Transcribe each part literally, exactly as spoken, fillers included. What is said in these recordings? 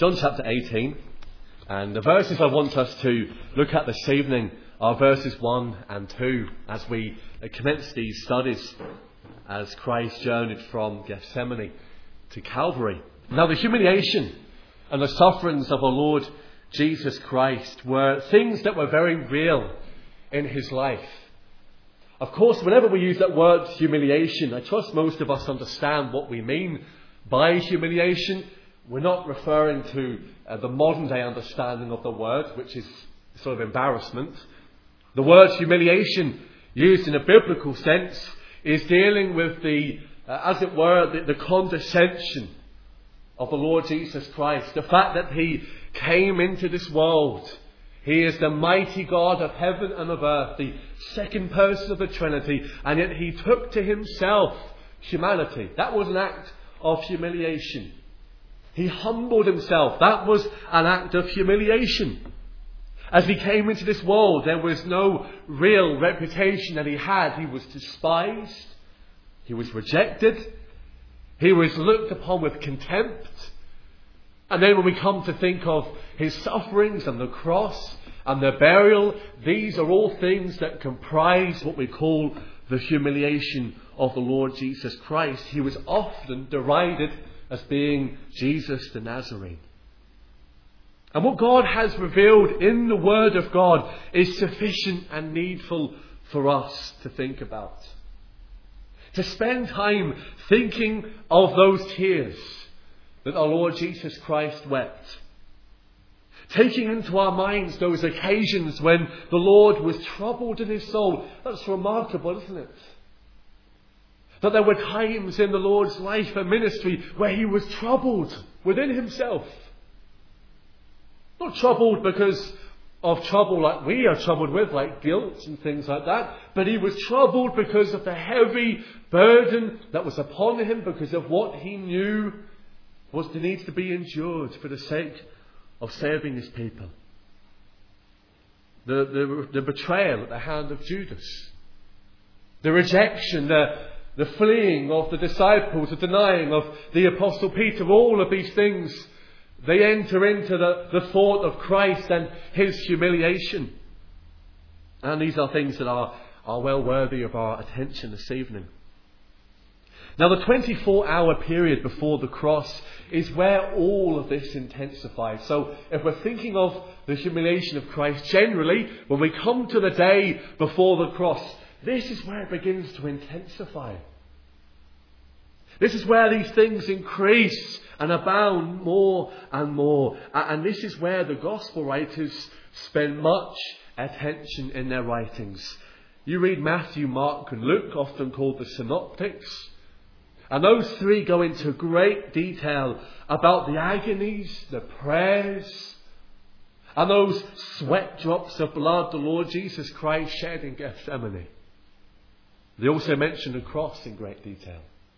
John chapter eighteen, and the verses I want us to look at this evening are verses one and two as we commence these studies as Christ journeyed from Gethsemane to Calvary. Now, the humiliation and the sufferings of our Lord Jesus Christ were things that were very real in his life. Of course, whenever we use that word humiliation, I trust most of us understand what we mean by humiliation. We're not referring to uh, the modern day understanding of the word, which is sort of embarrassment. The word humiliation, used in a biblical sense, is dealing with the, uh, as it were, the, the condescension of the Lord Jesus Christ. The fact that he came into this world. He is the mighty God of heaven and of earth, the second person of the Trinity, and yet he took to himself humanity. That was an act of humiliation. He humbled himself. That was an act of humiliation. As he came into this world, there was no real reputation that he had. He was despised. He was rejected. He was looked upon with contempt. And then when we come to think of his sufferings and the cross and the burial, these are all things that comprise what we call the humiliation of the Lord Jesus Christ. He was often derided as being Jesus the Nazarene. And what God has revealed in the Word of God is sufficient and needful for us to think about. To spend time thinking of those tears that our Lord Jesus Christ wept. Taking into our minds those occasions when the Lord was troubled in his soul. That's remarkable, isn't it? That there were times in the Lord's life and ministry where he was troubled within himself. Not troubled because of trouble like we are troubled with, like guilt and things like that. But he was troubled because of the heavy burden that was upon him, because of what he knew was to need to be endured for the sake of saving his people. The, the, the betrayal at the hand of Judas. The rejection, the, the fleeing of the disciples, the denying of the Apostle Peter, all of these things, they enter into the, the thought of Christ and his humiliation. And these are things that are, are well worthy of our attention this evening. Now, the twenty-four hour period before the cross is where all of this intensifies. So if we're thinking of the humiliation of Christ generally, when we come to the day before the cross, this is where it begins to intensify. This is where these things increase and abound more and more. And this is where the gospel writers spend much attention in their writings. You read Matthew, Mark and Luke, often called the synoptics. And those three go into great detail about the agonies, the prayers, and those sweat drops of blood the Lord Jesus Christ shed in Gethsemane. They also mention the cross in great detail.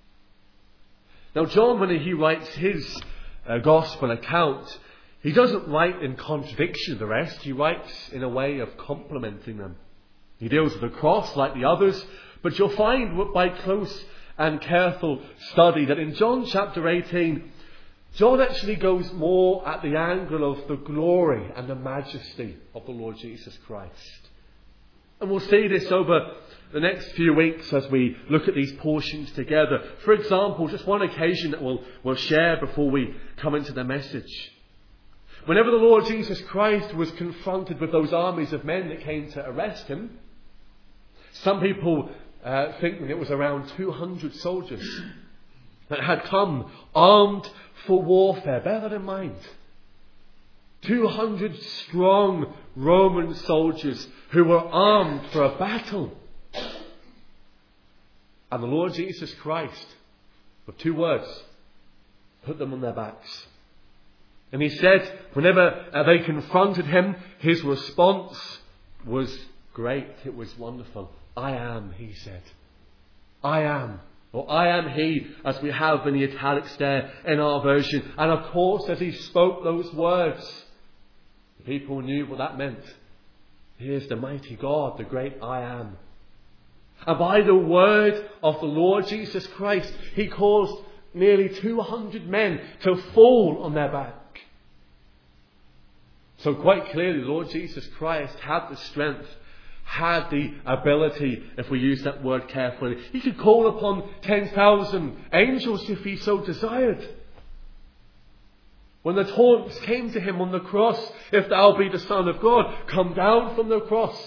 Now, John, when he writes his uh, gospel account, he doesn't write in contradiction of the rest. He writes in a way of complementing them. He deals with the cross like the others, but you'll find by close and careful study that in John chapter eighteen, John actually goes more at the angle of the glory and the majesty of the Lord Jesus Christ. And we'll see this over the next few weeks as we look at these portions together. For example, just one occasion that we'll, we'll share before we come into the message. Whenever the Lord Jesus Christ was confronted with those armies of men that came to arrest him, some people uh, think that it was around two hundred soldiers that had come armed for warfare. Bear that in mind. two hundred strong Roman soldiers who were armed for a battle. And the Lord Jesus Christ, with two words, put them on their backs. And he said, whenever they confronted him, his response was great. It was wonderful. I am, he said. I am. Or I am he, as we have in the italics there in our version. And of course, as he spoke those words, the people knew what that meant. Here's the mighty God, the great I am. And by the word of the Lord Jesus Christ, he caused nearly two hundred men to fall on their back. So quite clearly, Lord Jesus Christ had the strength, had the ability, if we use that word carefully. He could call upon ten thousand angels if he so desired. When the taunts came to him on the cross, if thou be the Son of God, come down from the cross.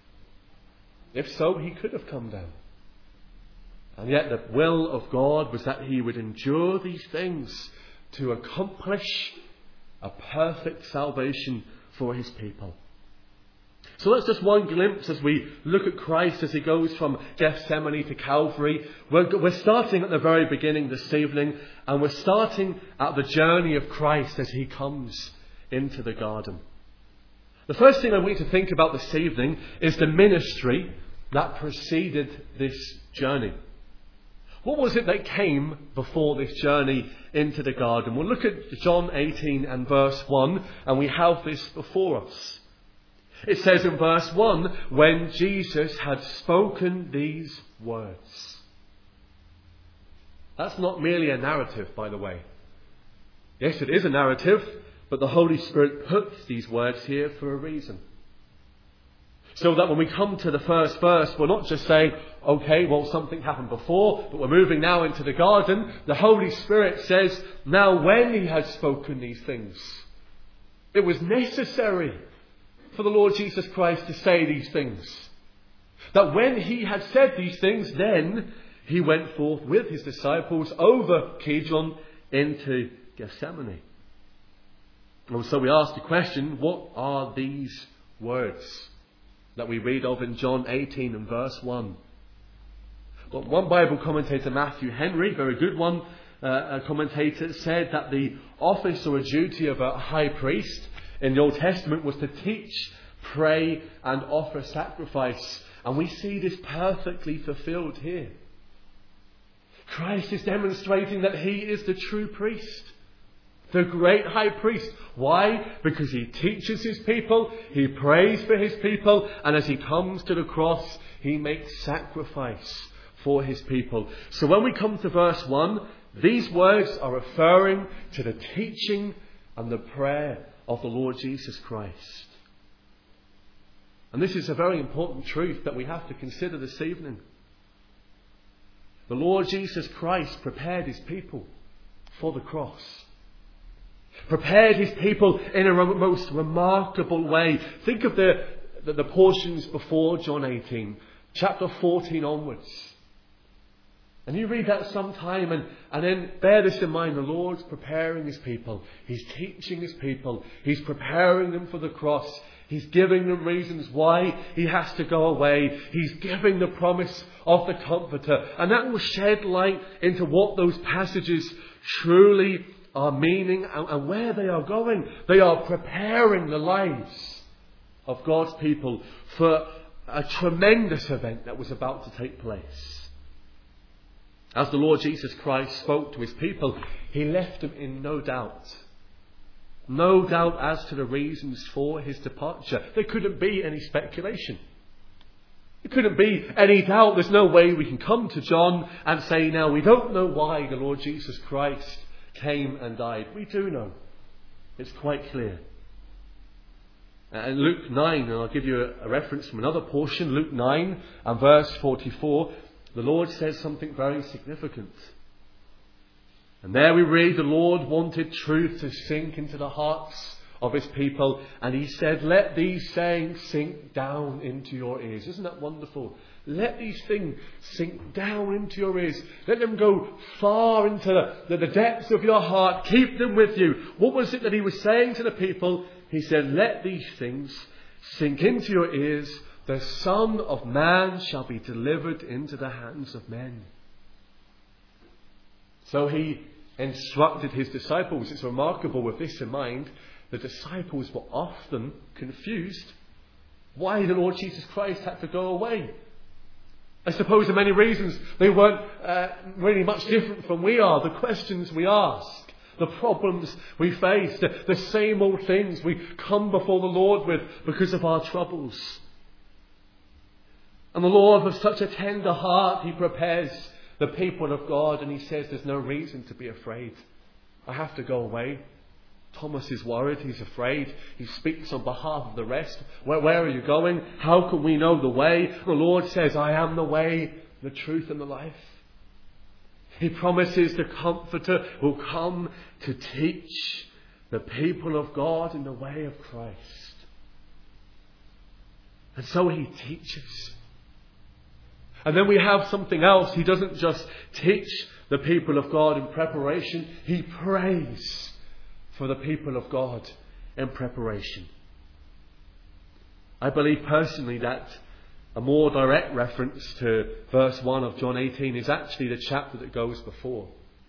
If so, he could have come down. And yet the will of God was that he would endure these things to accomplish a perfect salvation for his people. So that's just one glimpse as we look at Christ as he goes from Gethsemane to Calvary. We're, we're starting at the very beginning this evening, and we're starting at the journey of Christ as he comes into the garden. The first thing I want you to think about this evening is the ministry that preceded this journey. What was it that came before this journey into the garden? We'll look at John eighteen and verse one, and we have this before us. It says in verse one, when Jesus had spoken these words. That's not merely a narrative, by the way. Yes, it is a narrative, but the Holy Spirit puts these words here for a reason. So that when we come to the first verse, we're not just saying, okay, well, something happened before, but we're moving now into the garden. The Holy Spirit says, now when he had spoken these things, it was necessary for the Lord Jesus Christ to say these things. That when he had said these things, then he went forth with his disciples over Kidron into Gethsemane. And so we ask the question, what are these words that we read of in John eighteen and verse one? Well, one Bible commentator, Matthew Henry, very good one, uh, a commentator, said that the office or a duty of a high priest in the Old Testament was to teach, pray and offer sacrifice. And we see this perfectly fulfilled here. Christ is demonstrating that he is the true priest. The great high priest. Why? Because he teaches his people, he prays for his people, and as he comes to the cross, he makes sacrifice for his people. So when we come to verse one, these words are referring to the teaching and the prayer of the Lord Jesus Christ. And this is a very important truth that we have to consider this evening. The Lord Jesus Christ prepared his people for the cross. Prepared his people in a most remarkable way. Think of the, the, the portions before John eighteen, chapter fourteen onwards. And you read that sometime and, and then bear this in mind. The Lord's preparing his people. He's teaching his people. He's preparing them for the cross. He's giving them reasons why he has to go away. He's giving the promise of the Comforter. And that will shed light into what those passages truly are meaning and, and where they are going. They are preparing the lives of God's people for a tremendous event that was about to take place. As the Lord Jesus Christ spoke to his people, he left them in no doubt. No doubt as to the reasons for his departure. There couldn't be any speculation. There couldn't be any doubt. There's no way we can come to John and say, now we don't know why the Lord Jesus Christ came and died. We do know. It's quite clear. And Luke nine, and I'll give you a reference from another portion, Luke nine and verse forty-four, the Lord says something very significant. And there we read the Lord wanted truth to sink into the hearts of his people. And he said, let these sayings sink down into your ears. Isn't that wonderful? Let these things sink down into your ears. Let them go far into the, the depths of your heart. Keep them with you. What was it that he was saying to the people? He said, let these things sink into your ears. The Son of Man shall be delivered into the hands of men. So he instructed his disciples. It's remarkable with this in mind. The disciples were often confused why the Lord Jesus Christ had to go away. I suppose for many reasons they weren't uh, really much different from we are. The questions we ask, the problems we face, the, the same old things we come before the Lord with because of our troubles. And the Lord, with such a tender heart, he prepares the people of God, and he says there's no reason to be afraid. I have to go away. Thomas is worried, he's afraid, he speaks on behalf of the rest. Where, where are you going? How can we know the way? The Lord says, I am the way, the truth and the life. He promises the Comforter will come to teach the people of God in the way of Christ. And so he teaches. And then we have something else. He doesn't just teach the people of God in preparation. He prays for the people of God in preparation. I believe personally that a more direct reference to verse one of John eighteen is actually the chapter that goes before.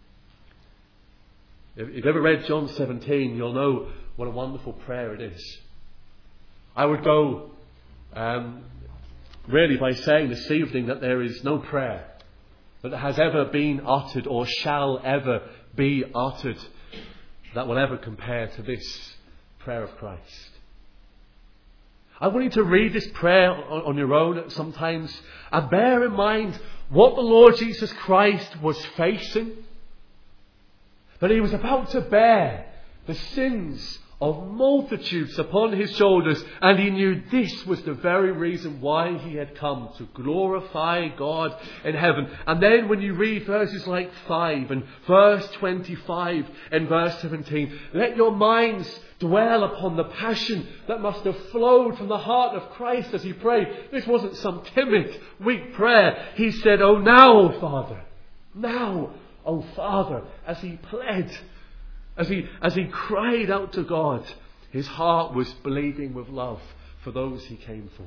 If you've ever read John seventeen, you'll know what a wonderful prayer it is. I would go um, really by saying this evening that there is no prayer that has ever been uttered or shall ever be uttered that will ever compare to this prayer of Christ. I want you to read this prayer on, on your own sometimes and bear in mind what the Lord Jesus Christ was facing. That he was about to bear the sins of multitudes upon his shoulders, and he knew this was the very reason why he had come, to glorify God in heaven. And then when you read verses like five and verse twenty-five and verse seventeen, let your minds dwell upon the passion that must have flowed from the heart of Christ as he prayed. This wasn't some timid, weak prayer. He said, "Oh now, O Father, now, O Father," as he pled, As he, as he cried out to God, his heart was bleeding with love for those he came for.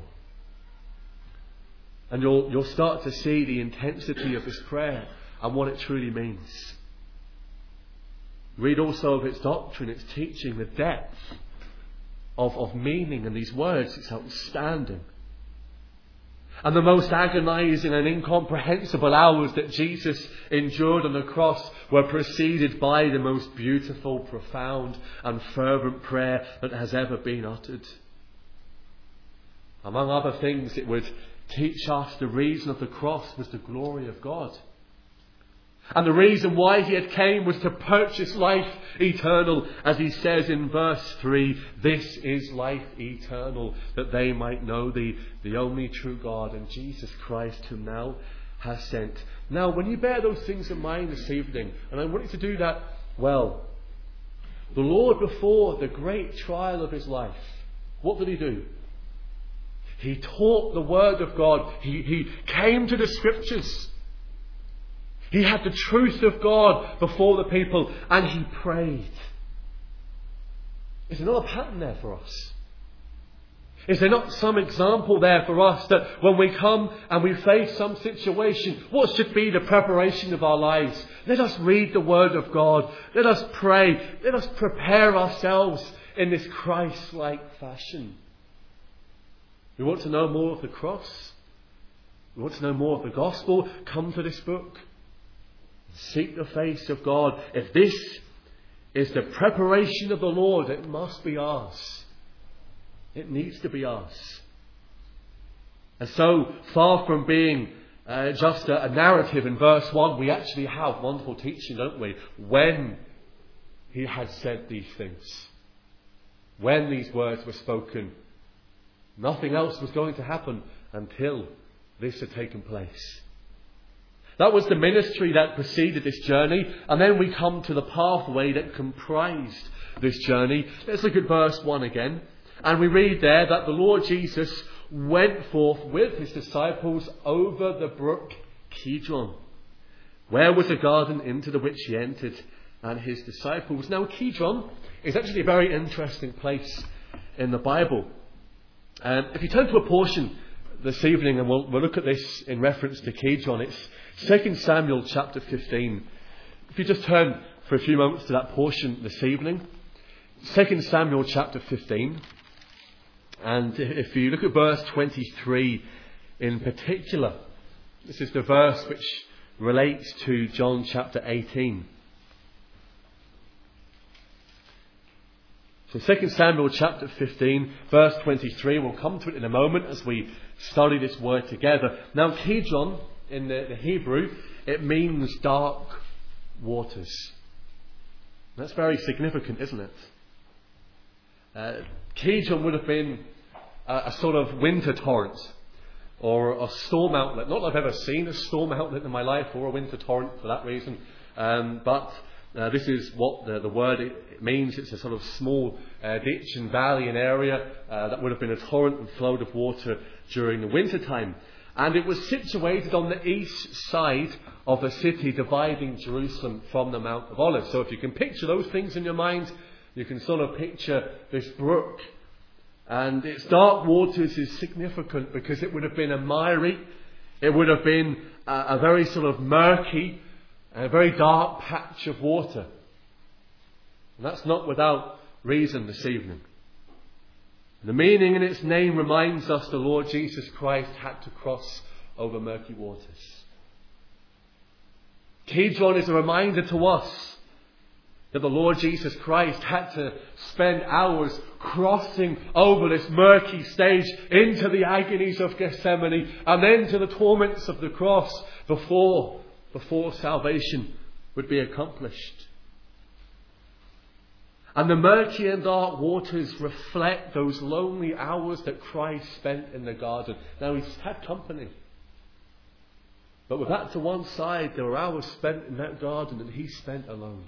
And you'll, you'll start to see the intensity of this prayer and what it truly means. Read also of its doctrine, its teaching, the depth of, of meaning in these words. It's outstanding. And the most agonizing and incomprehensible hours that Jesus endured on the cross were preceded by the most beautiful, profound and fervent prayer that has ever been uttered. Among other things, it would teach us the reason of the cross was the glory of God. And the reason why he had came was to purchase life eternal. As he says in verse three, "This is life eternal, that they might know thee, the only true God, and Jesus Christ, whom thou hast sent." Now, when you bear those things in mind this evening, and I want you to do that well, the Lord, before the great trial of his life, what did he do? He taught the word of God. He, he came to the scriptures. He had the truth of God before the people, and he prayed. Is there not a pattern there for us? Is there not some example there for us that when we come and we face some situation, what should be the preparation of our lives? Let us read the Word of God. Let us pray. Let us prepare ourselves in this Christ-like fashion. We want to know more of the cross. We want to know more of the gospel. Come to this book. Seek the face of God. If this is the preparation of the Lord, it must be ours. It needs to be ours. And so, far from being uh, just a, a narrative in verse one, we actually have wonderful teaching, don't we? When he had said these things, when these words were spoken, nothing else was going to happen until this had taken place. That was the ministry that preceded this journey. And then we come to the pathway that comprised this journey. Let's look at verse one again. And we read there that the Lord Jesus went forth with his disciples over the brook Kidron, where was a garden into the which he entered, and his disciples. Now, Kidron is actually a very interesting place in the Bible. Um, if you turn to a portion this evening, and we'll, we'll look at this in reference to Kidron, it's Second Samuel chapter fifteen. If you just turn for a few moments to that portion this evening. Second Samuel chapter fifteen. And if you look at verse twenty-three in particular, this is the verse which relates to John chapter eighteen. So Second Samuel chapter fifteen, verse twenty-three, we'll come to it in a moment as we study this word together. Now, Kidron, in the, the Hebrew, it means dark waters. That's very significant, isn't it? Uh, Kidron would have been a, a sort of winter torrent or a storm outlet. Not that I've ever seen a storm outlet in my life or a winter torrent for that reason, um, but uh, this is what the, the word it, it means. It's a sort of small uh, ditch and valley and area uh, that would have been a torrent and flowed of water during the winter time. And it was situated on the east side of the city, dividing Jerusalem from the Mount of Olives. So if you can picture those things in your mind, you can sort of picture this brook. And its dark waters is significant because it would have been a miry, it would have been a, a very sort of murky, a very dark patch of water. And that's not without reason this evening. The meaning in its name reminds us the Lord Jesus Christ had to cross over murky waters. Kidron is a reminder to us that the Lord Jesus Christ had to spend hours crossing over this murky stage into the agonies of Gethsemane and then to the torments of the cross before, before salvation would be accomplished. And the murky and dark waters reflect those lonely hours that Christ spent in the garden. Now, he's had company. But with that to one side, there were hours spent in that garden and he spent alone.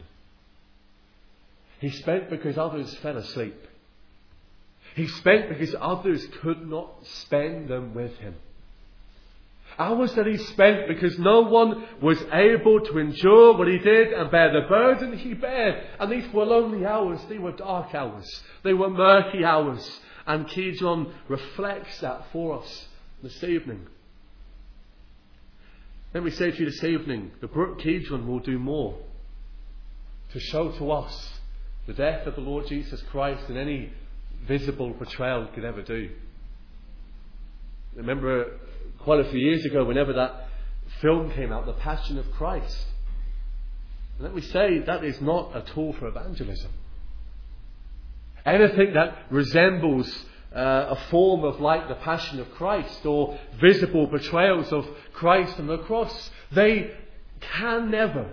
He spent because others fell asleep. He spent because others could not spend them with him. Hours that he spent because no one was able to endure what he did and bear the burden he bared. And these were lonely hours. They were dark hours. They were murky hours. And Kidron reflects that for us this evening. Let me say to you this evening, the brook Kidron will do more to show to us the death of the Lord Jesus Christ than any visible portrayal could ever do. Remember quite a few years ago, whenever that film came out, The Passion of Christ. And let me say, that is not a tool for evangelism. Anything that resembles uh, a form of like the Passion of Christ or visible portrayals of Christ on the cross, they can never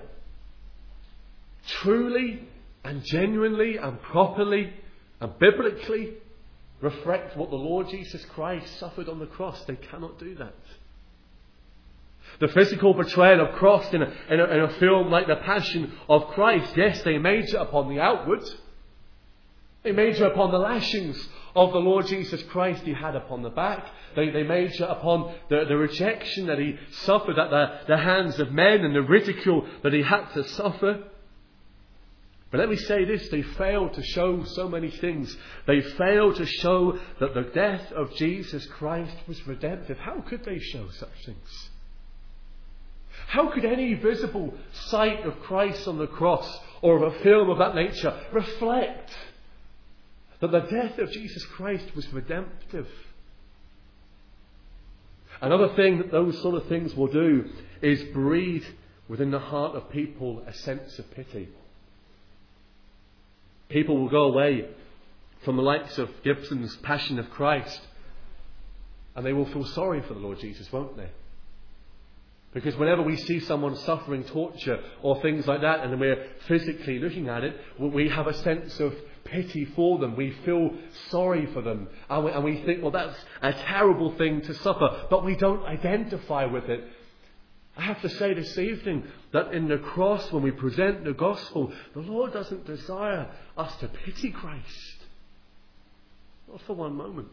truly and genuinely and properly and biblically reflect what the Lord Jesus Christ suffered on the cross. They cannot do that. The physical portrayal of cross in a, in a, in a film like The Passion of Christ, yes, they major upon the outward. They major upon the lashings of the Lord Jesus Christ he had upon the back. They, they major upon the, the rejection that he suffered at the, the hands of men and the ridicule that he had to suffer. But let me say this, they fail to show so many things. They fail to show that the death of Jesus Christ was redemptive. How could they show such things? How could any visible sight of Christ on the cross or of a film of that nature reflect that the death of Jesus Christ was redemptive? Another thing that those sort of things will do is breed within the heart of people a sense of pity. People will go away from the likes of Gibson's Passion of Christ and they will feel sorry for the Lord Jesus, won't they? Because whenever we see someone suffering torture or things like that and we're physically looking at it, we have a sense of pity for them. We feel sorry for them. And we, and we think, well, that's a terrible thing to suffer. But we don't identify with it. I have to say this evening that in the cross, when we present the gospel, the Lord doesn't desire us to pity Christ. Not for one moment.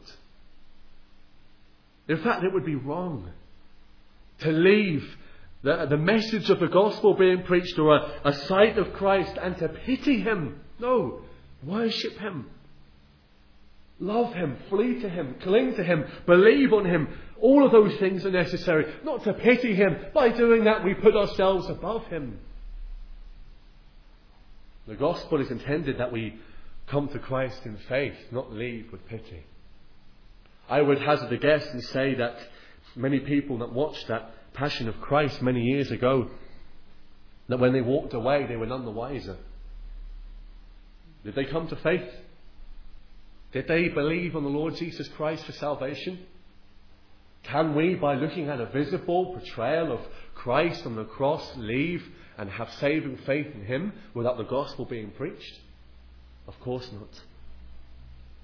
In fact, it would be wrong to leave the, the message of the gospel being preached or a, a sight of Christ and to pity him. No, worship him. Love him, flee to him, cling to him, believe on him. All of those things are necessary. Not to pity him. By doing that, we put ourselves above him. The gospel is intended that we come to Christ in faith, not leave with pity. I would hazard a guess and say that many people that watched that Passion of Christ many years ago, that when they walked away, they were none the wiser. Did they come to faith? Did they believe on the Lord Jesus Christ for salvation? Can we, by looking at a visible portrayal of Christ on the cross, leave and have saving faith in him without the gospel being preached? Of course not.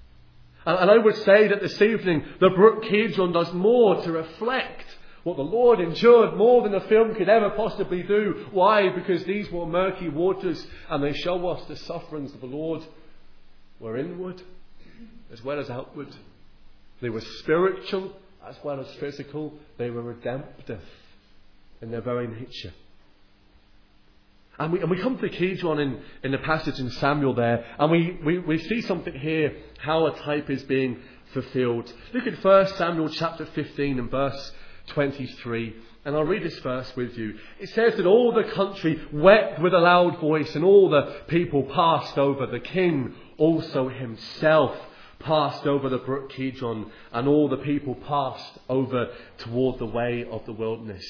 And, and I would say that this evening the Brook Kidron does more to reflect what the Lord endured more than a film could ever possibly do. Why? Because these were murky waters, and they show us the sufferings of the Lord were inward as well as outward. They were spiritual as well as physical. They were redemptive in their very nature. And we, and we come to Kidron in, in the passage in Samuel there, and we, we, we see something here, how a type is being fulfilled. Look at First Samuel chapter fifteen and verse twenty-three, and I'll read this verse with you. It says that all the country wept with a loud voice, and all the people passed over. The king also himself passed over the Brook Kidron, and all the people passed over toward the way of the wilderness.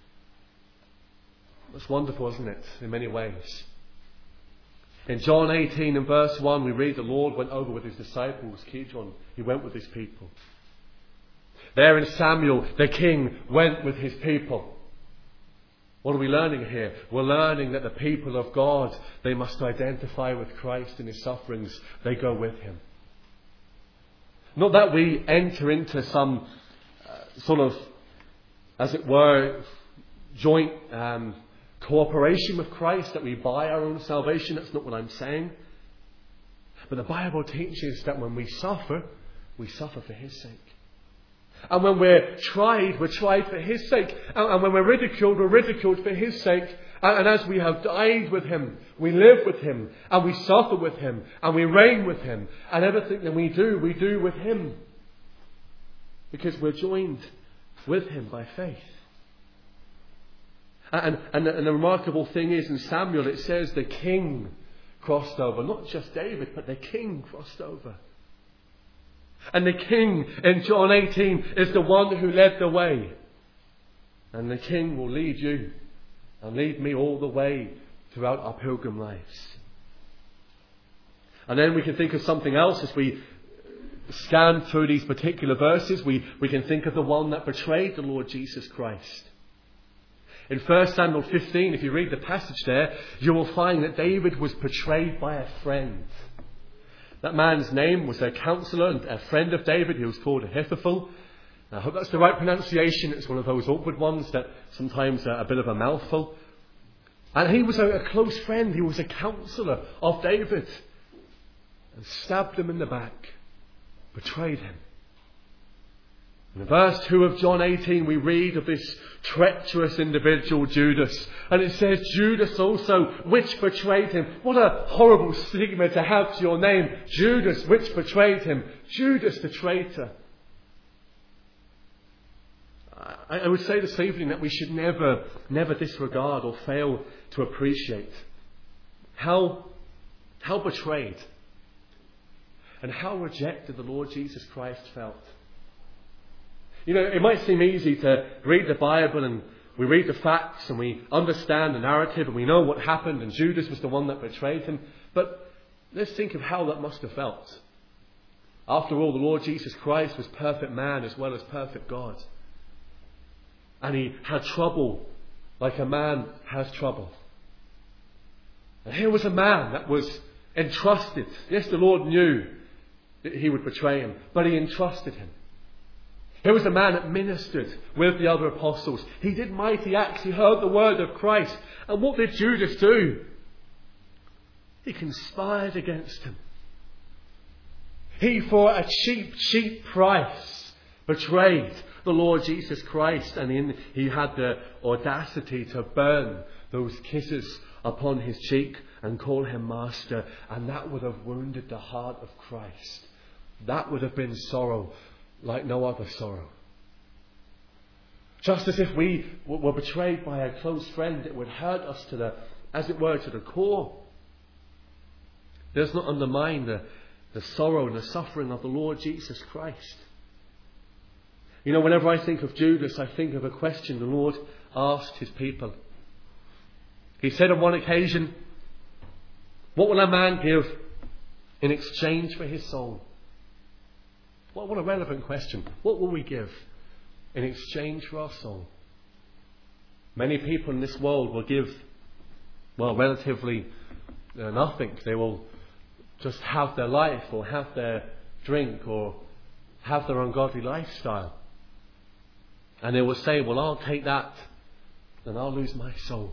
That's wonderful, isn't it? In many ways. In John eighteen and verse one, we read the Lord went over with his disciples, Kidron. He went with his people. There in Samuel, the king went with his people. What are we learning here? We're learning that the people of God, they must identify with Christ in his sufferings. They go with him. Not that we enter into some uh, sort of, as it were, joint um, cooperation with Christ, that we buy our own salvation. That's not what I'm saying. But the Bible teaches that when we suffer, we suffer for his sake. And when we're tried, we're tried for his sake. And, and when we're ridiculed, we're ridiculed for his sake. And, and as we have died with him, we live with him, and we suffer with him, and we reign with him. And everything that we do, we do with him. Because we're joined with him by faith. And, and, and the remarkable thing is, in Samuel, it says the king crossed over. Not just David, but the king crossed over. And the king in John eighteen is the one who led the way. And the king will lead you and lead me all the way throughout our pilgrim lives. And then we can think of something else as we scan through these particular verses. We, we can think of the one that betrayed the Lord Jesus Christ. In First Samuel fifteen, if you read the passage there, you will find that David was betrayed by a friend. That man's name was a counselor and a friend of David. He was called Ahithophel. I hope that's the right pronunciation. It's one of those awkward ones that sometimes are a bit of a mouthful. And he was a, a close friend. He was a counselor of David. And stabbed him in the back. Betrayed him. In verse two of John eighteen, we read of this treacherous individual, Judas. And it says, Judas also, which betrayed him. What a horrible stigma to have to your name. Judas, which betrayed him. Judas, the traitor. I, I would say this evening that we should never, never disregard or fail to appreciate how, how betrayed and how rejected the Lord Jesus Christ felt. You know, it might seem easy to read the Bible and we read the facts and we understand the narrative and we know what happened and Judas was the one that betrayed him. But let's think of how that must have felt. After all, the Lord Jesus Christ was perfect man as well as perfect God. And he had trouble like a man has trouble. And here was a man that was entrusted. Yes, the Lord knew that he would betray him, but he entrusted him. Here was a man that ministered with the other apostles. He did mighty acts. He heard the word of Christ. And what did Judas do? He conspired against him. He, for a cheap, cheap price, betrayed the Lord Jesus Christ. And in, he had the audacity to burn those kisses upon his cheek and call him master. And that would have wounded the heart of Christ. That would have been sorrow like no other sorrow. Just as if we were betrayed by a close friend, it would hurt us to the, as it were, to the core. It does not undermine the, the sorrow and the suffering of the Lord Jesus Christ. You know, whenever I think of Judas, I think of a question the Lord asked his people. He said on one occasion, what will a man give in exchange for his soul? What, what a relevant question. What will we give in exchange for our soul? Many people in this world will give, well, relatively uh, nothing. They will just have their life or have their drink or have their ungodly lifestyle. And they will say, well, I'll take that and I'll lose my soul.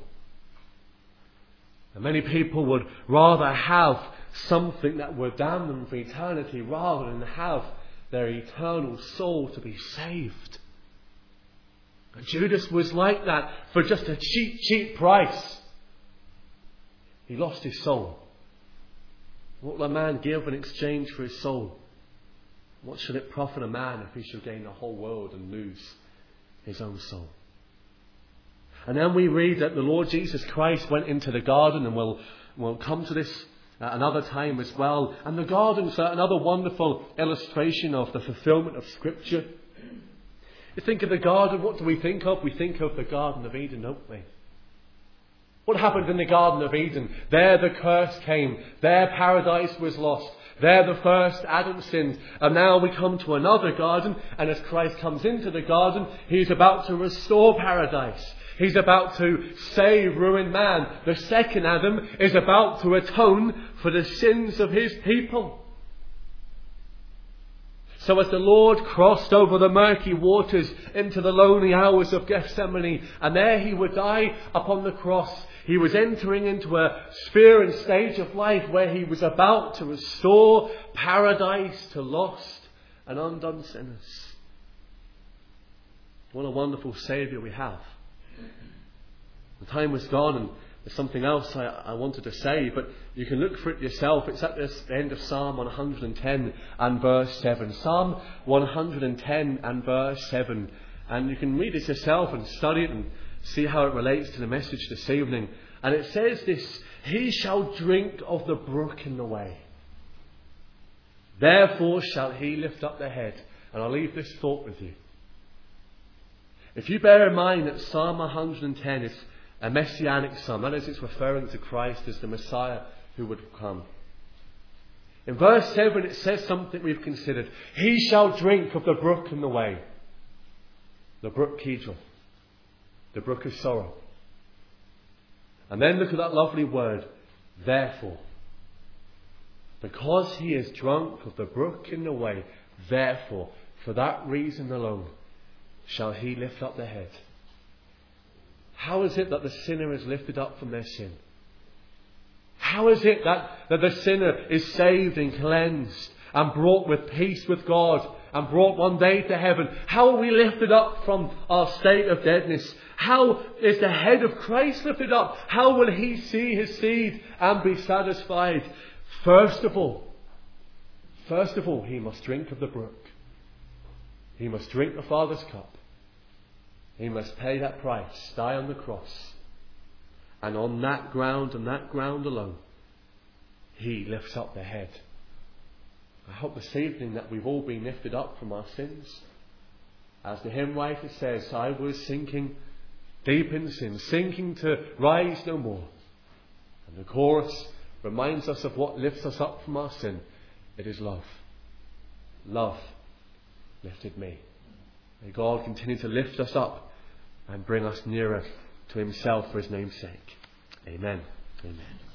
And many people would rather have something that would damn them for eternity rather than have their eternal soul to be saved. And Judas was like that. For just a cheap, cheap price, he lost his soul. What will a man give in exchange for his soul? What should it profit a man if he should gain the whole world and lose his own soul? And then we read that the Lord Jesus Christ went into the garden, and we'll, we'll come to this at another time as well. And the garden's another wonderful illustration of the fulfillment of Scripture. You think of the garden, what do we think of? We think of the Garden of Eden, don't we? What happened in the Garden of Eden? There the curse came. There paradise was lost. There the first Adam sinned. And now we come to another garden, and as Christ comes into the garden, He's about to restore paradise. He's about to save ruined man. The second Adam is about to atone for the sins of His people. So as the Lord crossed over the murky waters into the lonely hours of Gethsemane, and there He would die upon the cross, He was entering into a sphere and stage of life where He was about to restore paradise to lost and undone sinners. What a wonderful Saviour we have. The time was gone, and there's something else I, I wanted to say, but you can look for it yourself. It's at this, the end of Psalm one hundred ten and verse seven. Psalm one hundred ten and verse seven. And you can read it yourself and study it and see how it relates to the message this evening. And it says this: He shall drink of the brook in the way. Therefore shall he lift up the head. And I'll leave this thought with you. If you bear in mind that Psalm one hundred ten is a messianic psalm, that is, it's referring to Christ as the Messiah who would come. In verse seven it says something we've considered. He shall drink of the brook in the way. The brook Kidron. The brook of sorrow. And then look at that lovely word, therefore. Because he is drunk of the brook in the way, therefore, for that reason alone, shall he lift up the head. How is it that the sinner is lifted up from their sin? How is it that, that the sinner is saved and cleansed and brought with peace with God and brought one day to heaven? How are we lifted up from our state of deadness? How is the head of Christ lifted up? How will he see his seed and be satisfied? First of all, first of all, he must drink of the brook. He must drink the Father's cup. He must pay that price, die on the cross. And on that ground and that ground alone, he lifts up the head. I hope this evening that we've all been lifted up from our sins. As the hymn writer says, I was sinking deep in sin, sinking to rise no more. And the chorus reminds us of what lifts us up from our sin. It is love. Love lifted me. May God continue to lift us up and bring us nearer to himself for his name's sake. Amen. Amen.